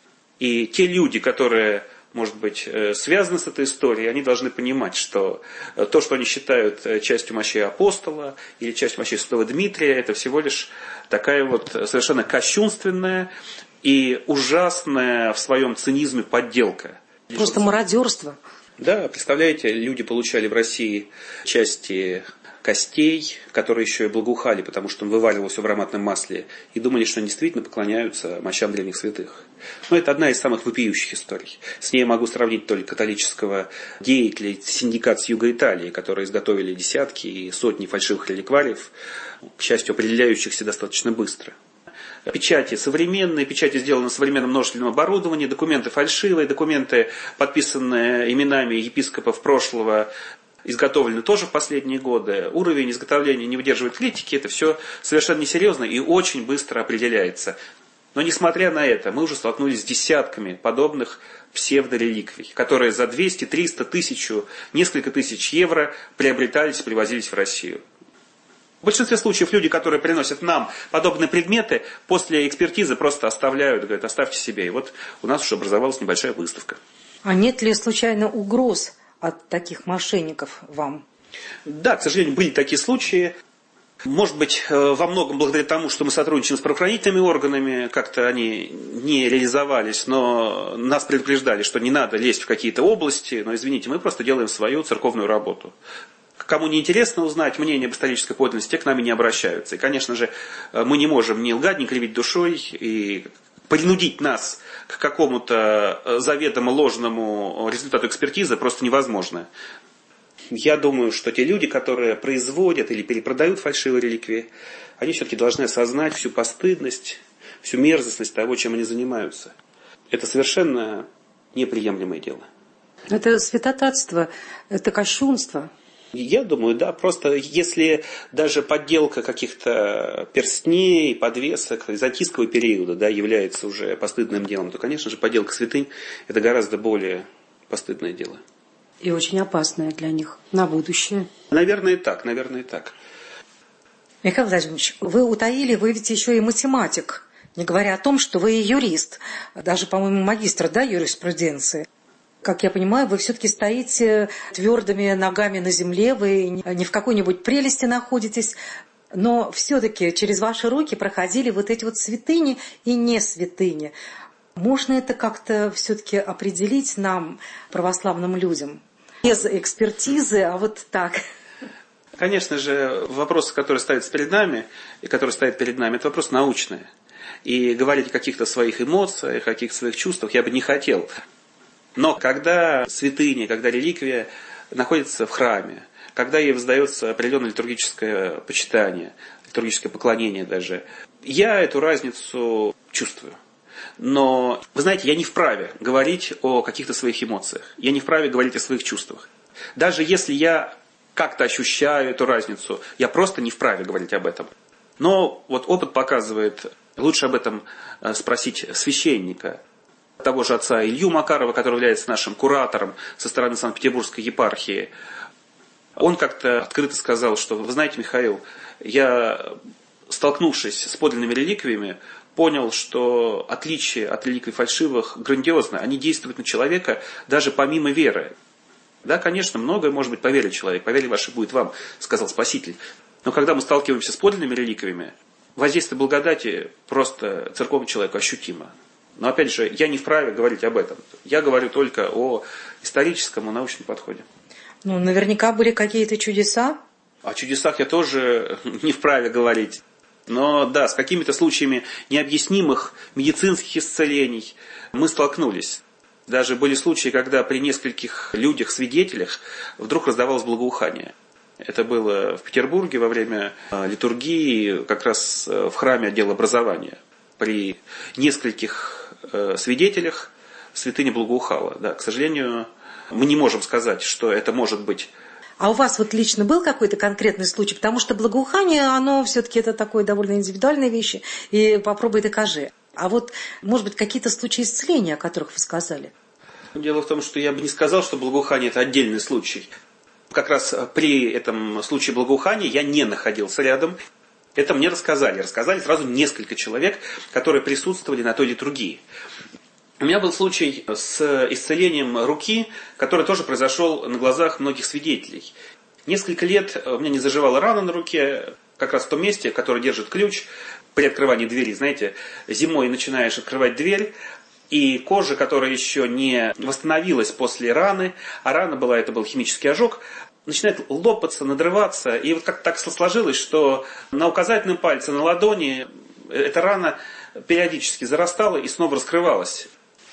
И те люди, которые, может быть, связаны с этой историей, они должны понимать, что то, что они считают частью мощей апостола или частью мощей святого Дмитрия, это всего лишь такая вот совершенно кощунственная и ужасная в своем цинизме подделка. Просто мародерство. Да, представляете, люди получали в России части костей, которые еще и благоухали, потому что он вываливался в ароматном масле, и думали, что они действительно поклоняются мощам древних святых. Но это одна из самых вопиющих историй. С ней я могу сравнить только католического деятеля, синдикат с юга Италии, которые изготовили десятки и сотни фальшивых реликвариев, к счастью, определяющихся достаточно быстро. Печати современные, печати сделаны современным множественным оборудованием, документы фальшивые, документы, подписанные именами епископов прошлого, изготовлены тоже в последние годы. Уровень изготовления не выдерживает критики, это все совершенно несерьезно и очень быстро определяется. Но несмотря на это, мы уже столкнулись с десятками подобных псевдореликвий, которые за 200, 300, 1000, несколько тысяч евро приобретались и привозились в Россию. В большинстве случаев люди, которые приносят нам подобные предметы, после экспертизы просто оставляют, говорят, оставьте себе. И вот у нас уже образовалась небольшая выставка. А нет ли случайно угроз от таких мошенников вам? Да, к сожалению, были такие случаи. Может быть, во многом благодаря тому, что мы сотрудничаем с правоохранительными органами, как-то они не реализовались, но нас предупреждали, что не надо лезть в какие-то области, но, извините, мы просто делаем свою церковную работу. Кому не интересно узнать мнение об исторической подлинности, те к нам и не обращаются. И, конечно же, мы не можем ни лгать, ни кривить душой, и принудить нас к какому-то заведомо ложному результату экспертизы просто невозможно. Я думаю, что те люди, которые производят или перепродают фальшивые реликвии, они все-таки должны осознать всю постыдность, всю мерзостность того, чем они занимаются. Это совершенно неприемлемое дело. Это святотатство, это кощунство. Я думаю, да, просто если даже подделка каких-то перстней, подвесок византийского периода, да, является уже постыдным делом, то, конечно же, подделка святынь – это гораздо более постыдное дело. И очень опасное для них на будущее. Наверное, и так, наверное, и так. Михаил Владимирович, вы утаили, вы ведь еще и математик, не говоря о том, что вы и юрист, даже, по-моему, магистр, да, юриспруденции. Как я понимаю, вы все-таки стоите твердыми ногами на земле, вы не в какой-нибудь прелести находитесь, но все-таки через ваши руки проходили вот эти вот святыни и не святыни. Можно это как-то все-таки определить нам, православным людям? Без экспертизы, а вот так. Конечно же, вопрос, который ставится перед нами, и который стоит перед нами, это вопрос научный. И говорить о каких-то своих эмоциях, о каких-то своих чувствах я бы не хотел. Но когда святыня, когда реликвия находится в храме, когда ей воздается определенное литургическое почитание, литургическое поклонение даже, я эту разницу чувствую. Но, вы знаете, я не вправе говорить о каких-то своих эмоциях, я не вправе говорить о своих чувствах. Даже если я как-то ощущаю эту разницу, я просто не вправе говорить об этом. Но вот опыт показывает, лучше об этом спросить священника, того же отца Илью Макарова, который является нашим куратором со стороны Санкт-Петербургской епархии. Он как-то открыто сказал, что, вы знаете, Михаил, я, столкнувшись с подлинными реликвиями, понял, что отличие от реликвий фальшивых грандиозно. Они действуют на человека даже помимо веры. Да, конечно, многое может быть поверит человек, по вере вашей будет вам, сказал Спаситель. Но когда мы сталкиваемся с подлинными реликвиями, воздействие благодати просто церковному человеку ощутимо. Но опять же, я не вправе говорить об этом. Я говорю только о историческом и научном подходе. Ну, наверняка были какие-то чудеса. О чудесах я тоже не вправе говорить. Но да, с какими-то случаями необъяснимых медицинских исцелений мы столкнулись. Даже были случаи, когда при нескольких людях-свидетелях вдруг раздавалось благоухание. Это было в Петербурге во время литургии, как раз в храме отдела образования. При нескольких свидетелях святыня благоухала. Да, к сожалению, мы не можем сказать, что это может быть. А у вас вот лично был какой-то конкретный случай? Потому что благоухание, оно все-таки это такое довольно индивидуальная вещь, и попробуй докажи. А вот, может быть, какие-то случаи исцеления, о которых вы сказали? Дело в том, что я бы не сказал, что благоухание – это отдельный случай. Как раз при этом случае благоухания я не находился рядом. Это мне рассказали. Рассказали сразу несколько человек, которые присутствовали на той литургии. У меня был случай с исцелением руки, который тоже произошел на глазах многих свидетелей. Несколько лет у меня не заживала рана на руке, как раз в том месте, который держит ключ при открывании двери. Знаете, зимой начинаешь открывать дверь, и кожа, которая еще не восстановилась после раны, а рана была, это был химический ожог, начинает лопаться, надрываться. И вот как так сложилось, что на указательном пальце, на ладони эта рана периодически зарастала и снова раскрывалась.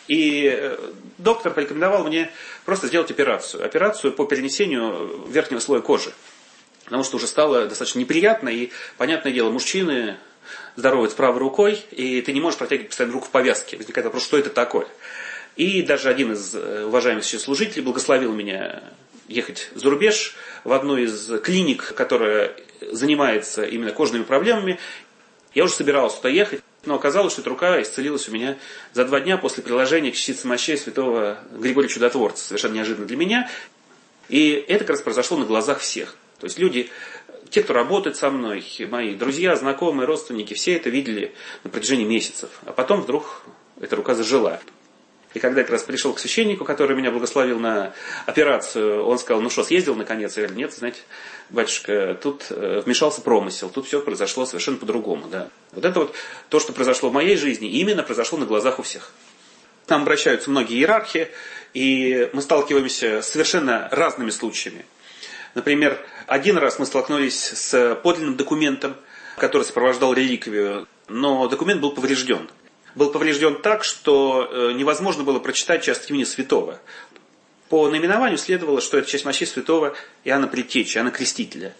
И доктор порекомендовал мне просто сделать операцию. Операцию по перенесению верхнего слоя кожи. Потому что уже стало достаточно неприятно. И, понятное дело, мужчины здороваются правой рукой, и ты не можешь протягивать постоянно руку в повязке. Возникает вопрос, что это такое. И даже один из уважаемых сейчас служителей благословил меня ехать за рубеж в одну из клиник, которая занимается именно кожными проблемами. Я уже собирался туда ехать, но оказалось, что эта рука исцелилась у меня за 2 дня после приложения к частице мощей святого Григория Чудотворца. Совершенно неожиданно для меня. И это как раз произошло на глазах всех. То есть люди, те, кто работает со мной, мои друзья, знакомые, родственники, все это видели на протяжении месяцев. А потом вдруг эта рука зажила. И когда я как раз пришел к священнику, который меня благословил на операцию, он сказал, ну что, съездил наконец? Я говорю, нет, знаете, батюшка, тут вмешался промысел, тут все произошло совершенно по-другому. Да. Вот это вот то, что произошло в моей жизни, именно произошло на глазах у всех. К нам обращаются многие иерархи, и мы сталкиваемся с совершенно разными случаями. Например, один раз мы столкнулись с подлинным документом, который сопровождал реликвию, но документ был поврежден. Был поврежден так, что невозможно было прочитать часть имени святого. По наименованию следовало, что это часть мощей святого Иоанна Предтечи, Иоанна Крестителя.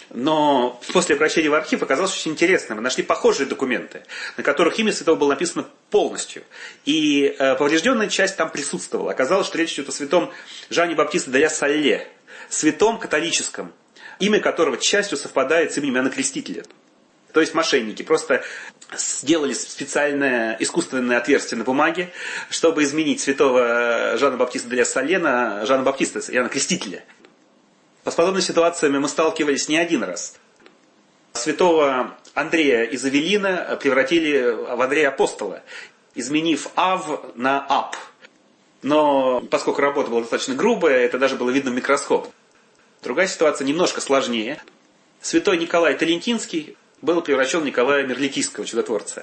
Но после обращения в архив оказалось очень интересно. Мы нашли похожие документы, на которых имя святого было написано полностью. И поврежденная часть там присутствовала. Оказалось, что речь идет о святом Жане Баптисте де ля Салле, святом католическом, имя которого частью совпадает с именем Иоанна Крестителя. То есть мошенники просто сделали специальное искусственное отверстие на бумаге, чтобы изменить святого Жана Баптиста де ля Салле на Жана Баптиста, Иоанна Крестителя. С подобными ситуациями мы сталкивались не один раз. Святого Андрея из Авелина превратили в Андрея Апостола, изменив Ав на Ап. Но поскольку работа была достаточно грубая, это даже было видно в микроскоп. Другая ситуация немножко сложнее. Святой Николай Талентинский был превращен в Николая Мерликийского, чудотворца.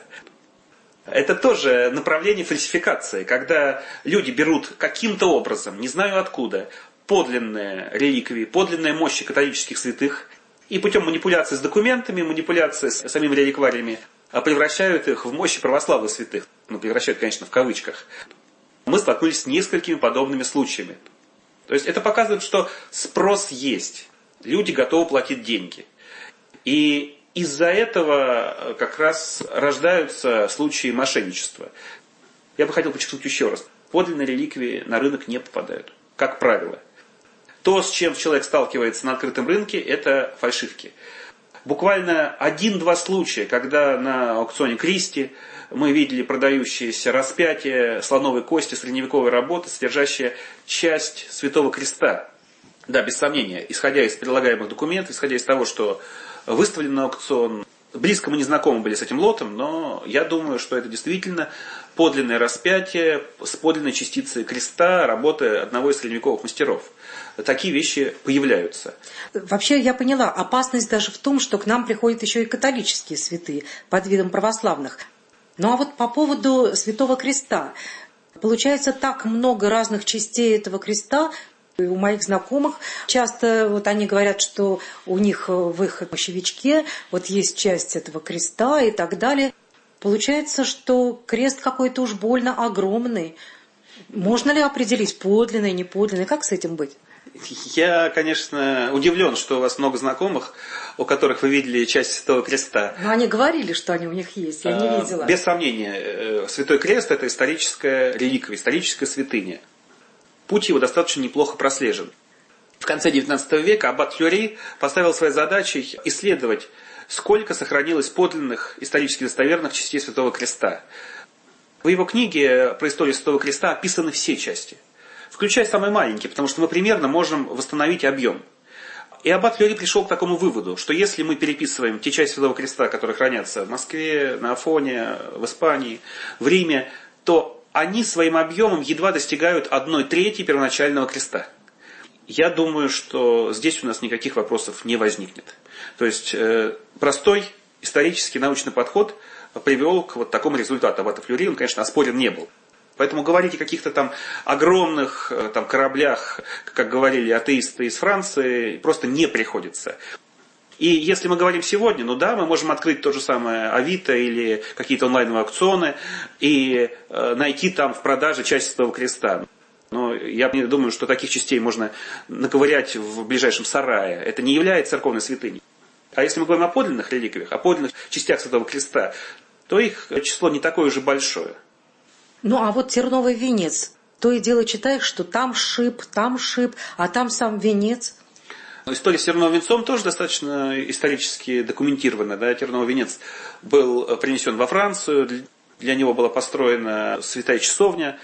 Это тоже направление фальсификации, когда люди берут каким-то образом, не знаю откуда, подлинные реликвии, подлинные мощи католических святых, и путем манипуляции с документами, манипуляции с самими реликвариями, превращают их в мощи православных святых. Ну, превращают, конечно, в кавычках. Мы столкнулись с несколькими подобными случаями. То есть это показывает, что спрос есть. Люди готовы платить деньги. И из-за этого как раз рождаются случаи мошенничества. Я бы хотел подчеркнуть еще раз. Подлинные реликвии на рынок не попадают, как правило. То, с чем человек сталкивается на открытом рынке, это фальшивки. Буквально 1-2 случая, когда на аукционе Кристи мы видели продающиеся распятия слоновой кости средневековой работы, содержащие часть Святого Креста. Да, без сомнения, исходя из прилагаемых документов, исходя из того, что выставлен на аукцион. Близко мы не знакомы были с этим лотом, но я думаю, что это действительно подлинное распятие с подлинной частицей креста работы одного из средневековых мастеров. Такие вещи появляются. Вообще я поняла, опасность даже в том, что к нам приходят еще и католические святые под видом православных. Ну а вот по поводу Святого Креста. Получается, так много разных частей этого креста. У моих знакомых часто вот они говорят, что у них в их мощевичке вот есть часть этого креста и так далее. Получается, что крест какой-то уж больно огромный. Можно ли определить, подлинный, неподлинный? Как с этим быть? Я, конечно, удивлен, что у вас много знакомых, у которых вы видели часть Святого Креста. Но они говорили, что они у них есть, я не видела. Без сомнения, Святой Крест – это историческая реликвия, историческая святыня. Путь его достаточно неплохо прослежен. В конце XIX века аббат Флюри поставил своей задачей исследовать, сколько сохранилось подлинных, исторически достоверных частей Святого Креста. В его книге про историю Святого Креста описаны все части, включая самые маленькие, потому что мы примерно можем восстановить объем. И аббат Флюри пришел к такому выводу, что если мы переписываем те части Святого Креста, которые хранятся в Москве, на Афоне, в Испании, в Риме, то они своим объемом едва достигают 1/3 первоначального креста. Я думаю, что здесь у нас никаких вопросов не возникнет. То есть простой исторический научный подход привел к вот такому результату. Аббата Флюри, он, конечно, оспорен не был. Поэтому говорить о каких-то там огромных там, кораблях, как говорили атеисты из Франции, просто не приходится. И если мы говорим сегодня, ну да, мы можем открыть то же самое Авито или какие-то онлайновые аукционы и найти там в продаже часть Святого Креста. Но я не думаю, что таких частей можно наковырять в ближайшем сарае. Это не является церковной святыней. А если мы говорим о подлинных реликвиях, о подлинных частях Святого Креста, то их число не такое уже большое. Ну, а вот терновый венец. То и дело читаешь, что там шип, а там сам венец. История с терновым венцом тоже достаточно исторически документирована. Да? Терновый венец был принесен во Францию, для него была построена святая часовня.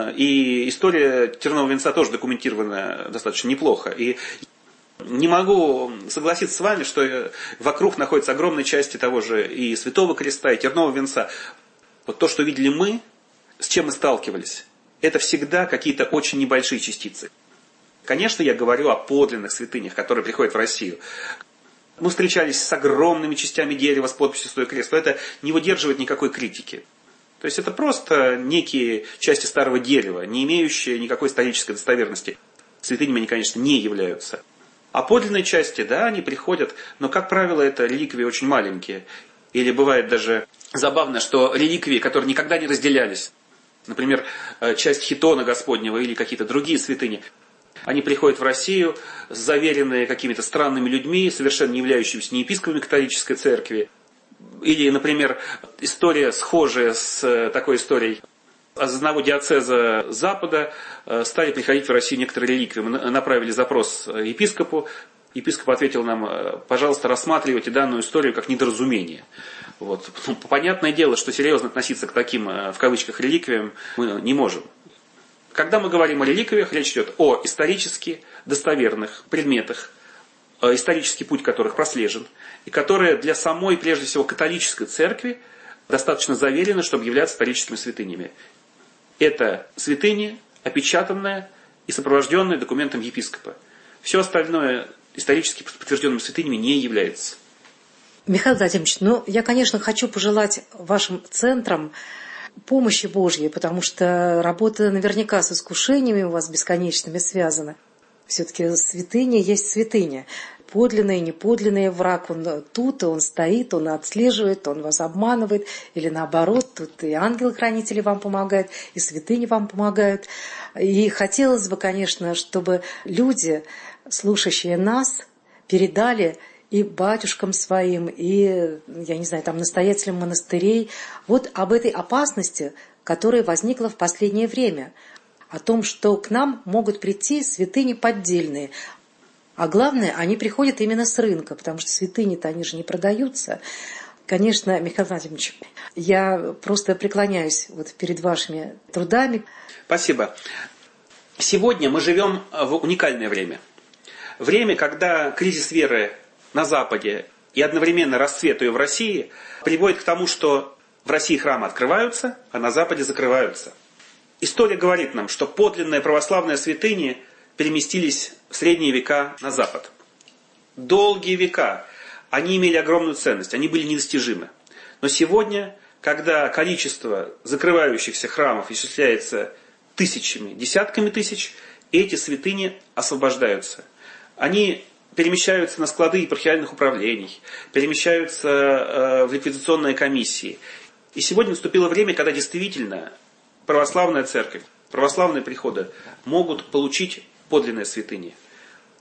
И история тернового венца тоже документирована достаточно неплохо. И не могу согласиться с вами, что вокруг находятся огромные части того же и Святого Креста, и тернового венца. Вот то, что видели мы, с чем мы сталкивались, это всегда какие-то очень небольшие частицы. Конечно, я говорю о подлинных святынях, которые приходят в Россию. Мы встречались с огромными частями дерева с подписью «Святой Крест», но это не выдерживает никакой критики. То есть это просто некие части старого дерева, не имеющие никакой исторической достоверности. Святынями они, конечно, не являются. А подлинные части, да, они приходят, но, как правило, это реликвии очень маленькие. Или бывает даже забавно, что реликвии, которые никогда не разделялись, например, часть хитона Господнего или какие-то другие святыни, они приходят в Россию, заверенные какими-то странными людьми, совершенно не являющимися ни епископами католической церкви. Или, например, история, схожая с такой историей. Из одного диоцеза Запада стали приходить в Россию некоторые реликвии. Мы направили запрос епископу. Епископ ответил нам: пожалуйста, рассматривайте данную историю как недоразумение. Вот. Понятное дело, что серьезно относиться к таким, в кавычках, реликвиям мы не можем. Когда мы говорим о реликвиях, речь идет о исторически достоверных предметах, исторический путь которых прослежен, и которые для самой, прежде всего, католической церкви достаточно заверены, чтобы являться историческими святынями. Это святыни, опечатанные и сопровожденные документом епископа. Все остальное исторически подтвержденными святынями не является. Михаил Владимирович, ну, я, конечно, хочу пожелать вашим центрам помощи Божьей, потому что работа наверняка с искушениями у вас бесконечными связана. Все-таки святыня есть святыня. Подлинный и неподлинный враг, он тут, и он стоит, он отслеживает, он вас обманывает. Или наоборот, тут и ангелы-хранители вам помогают, и святыни вам помогают. И хотелось бы, конечно, чтобы люди, слушающие нас, передали и батюшкам своим, и, я не знаю, там, настоятелям монастырей, вот об этой опасности, которая возникла в последнее время, о том, что к нам могут прийти святыни поддельные. А главное, они приходят именно с рынка, потому что святыни-то они же не продаются. Конечно, Михаил Владимирович, я просто преклоняюсь вот перед вашими трудами. Спасибо. Сегодня мы живем в уникальное время. Время, когда кризис веры на Западе и одновременно расцвет ее в России приводит к тому, что в России храмы открываются, а на Западе закрываются. История говорит нам, что подлинные православные святыни переместились в средние века на Запад. Долгие века они имели огромную ценность, они были недостижимы. Но сегодня, когда количество закрывающихся храмов исчисляется тысячами, десятками тысяч, эти святыни освобождаются. Они перемещаются на склады епархиальных управлений, перемещаются в ликвидационные комиссии. И сегодня наступило время, когда действительно православная церковь, православные приходы могут получить подлинные святыни.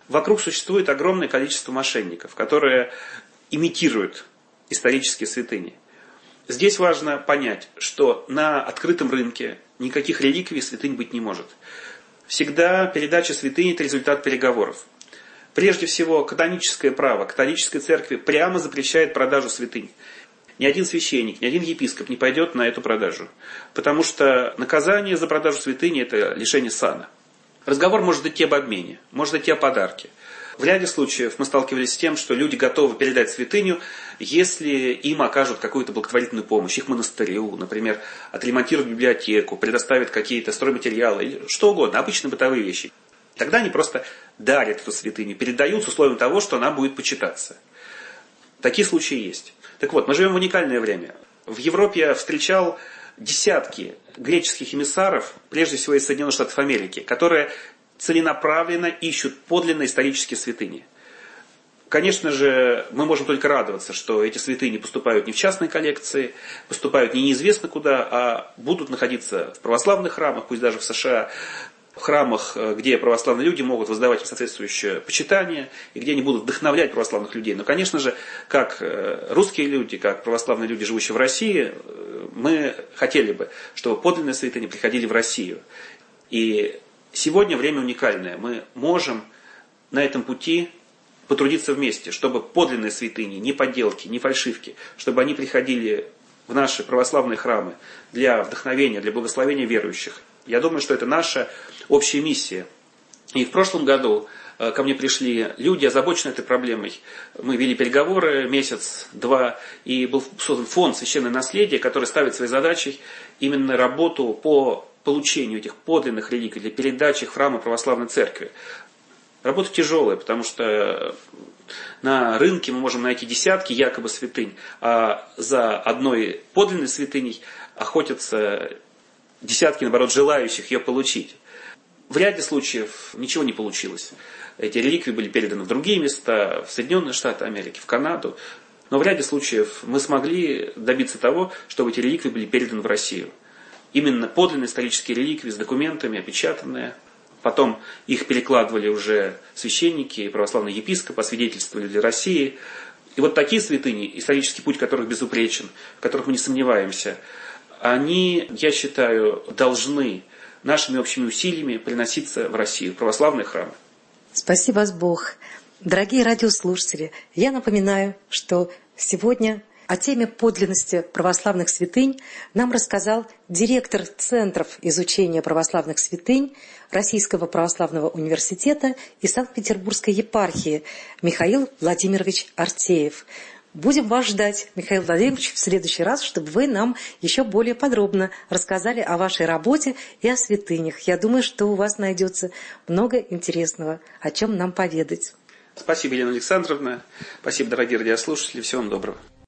Вокруг существует огромное количество мошенников, которые имитируют исторические святыни. Здесь важно понять, что на открытом рынке никаких реликвий святынь быть не может. Всегда передача святыни – это результат переговоров. Прежде всего, каноническое право католической церкви прямо запрещает продажу святынь. Ни один священник, ни один епископ не пойдет на эту продажу, потому что наказание за продажу святыни – это лишение сана. Разговор может идти об обмене, может идти о подарке. В ряде случаев мы сталкивались с тем, что люди готовы передать святыню, если им окажут какую-то благотворительную помощь, их монастырю, например, отремонтируют библиотеку, предоставят какие-то стройматериалы, или что угодно, обычные бытовые вещи. Тогда они просто дарят эту святыню, передают с условием того, что она будет почитаться. Такие случаи есть. Так вот, мы живем в уникальное время. В Европе я встречал десятки греческих эмиссаров, прежде всего из Соединенных Штатов Америки, которые целенаправленно ищут подлинно исторические святыни. Конечно же, мы можем только радоваться, что эти святыни поступают не в частные коллекции, поступают не неизвестно куда, а будут находиться в православных храмах, пусть даже в США, в храмах, где православные люди могут воздавать им соответствующее почитание, и где они будут вдохновлять православных людей. Но, конечно же, как русские люди, как православные люди, живущие в России, мы хотели бы, чтобы подлинные святыни приходили в Россию. И сегодня время уникальное. Мы можем на этом пути потрудиться вместе, чтобы подлинные святыни, не подделки, не фальшивки, чтобы они приходили в наши православные храмы для вдохновения, для благословения верующих. Я думаю, что это наша общая миссия. И в прошлом году ко мне пришли люди, озабоченные этой проблемой. Мы вели переговоры месяц-два, и был создан фонд «Священное наследие», который ставит своей задачей именно работу по получению этих подлинных реликвий, для передачи их в храмы православной церкви. Работа тяжелая, потому что на рынке мы можем найти десятки якобы святынь, а за одной подлинной святыней охотятся десятки, наоборот, желающих ее получить. В ряде случаев ничего не получилось. Эти реликвии были переданы в другие места, в Соединенные Штаты Америки, в Канаду. Но в ряде случаев мы смогли добиться того, чтобы эти реликвии были переданы в Россию. Именно подлинные исторические реликвии с документами, опечатанные. Потом их перекладывали уже священники, православные епископы, освидетельствовали для России. И вот такие святыни, исторический путь которых безупречен, в которых мы не сомневаемся, они, я считаю, должны нашими общими усилиями приноситься в Россию, в православные храмы. Спаси вас Бог. Дорогие радиослушатели, я напоминаю, что сегодня о теме подлинности православных святынь нам рассказал директор Центров изучения православных святынь Российского православного университета и Санкт-Петербургской епархии Михаил Владимирович Артеев. Будем вас ждать, Михаил Владимирович, в следующий раз, чтобы вы нам еще более подробно рассказали о вашей работе и о святынях. Я думаю, что у вас найдется много интересного, о чем нам поведать. Спасибо, Елена Александровна. Спасибо, дорогие радиослушатели. Всего вам доброго.